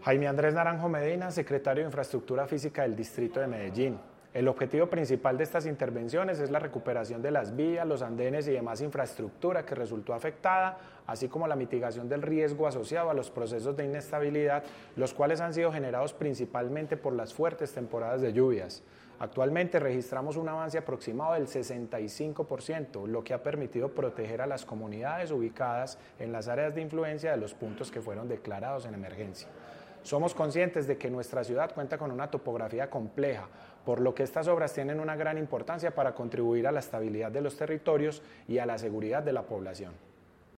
Jaime Andrés Naranjo Medina, secretario de Infraestructura Física del Distrito de Medellín. El objetivo principal de estas intervenciones es la recuperación de las vías, los andenes y demás infraestructura que resultó afectada, así como la mitigación del riesgo asociado a los procesos de inestabilidad, los cuales han sido generados principalmente por las fuertes temporadas de lluvias. Actualmente registramos un avance aproximado del 65%, lo que ha permitido proteger a las comunidades ubicadas en las áreas de influencia de los puntos que fueron declarados en emergencia. Somos conscientes de que nuestra ciudad cuenta con una topografía compleja, por lo que estas obras tienen una gran importancia para contribuir a la estabilidad de los territorios y a la seguridad de la población.